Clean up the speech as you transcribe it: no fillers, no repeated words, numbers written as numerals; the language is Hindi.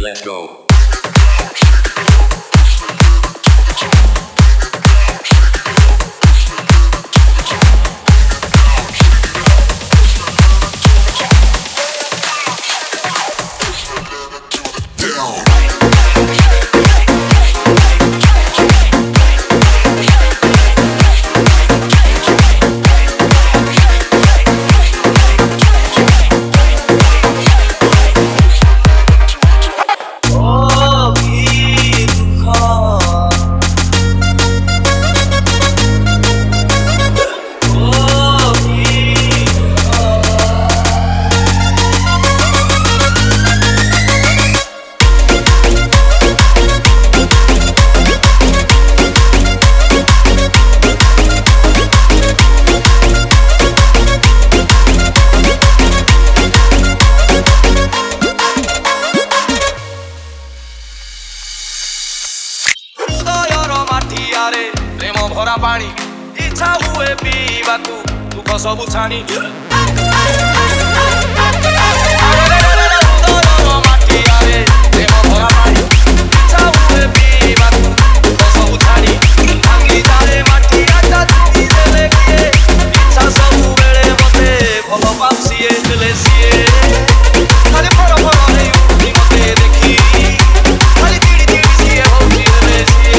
Let's go. प्रेम भरा पानी इच्छा हुए पीवाकू दुख सबु छाणी प्रेम भरा पानी इच्छा हुए पीवाकू दुख सबु छाणी भांगी जाए माटी आटा चुई देले किए इच्छा सबु बेले मते भल पाउसिए देले सिए खाली फर फर रे उठी मते देखी खाली तिड़ी तिड़ी सिए होती देले सिए